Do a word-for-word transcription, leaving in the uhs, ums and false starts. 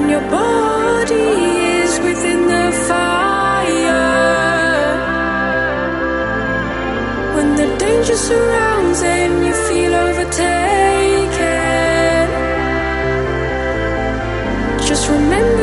your body is within the fire, when the danger surrounds and you feel overtaken, just remember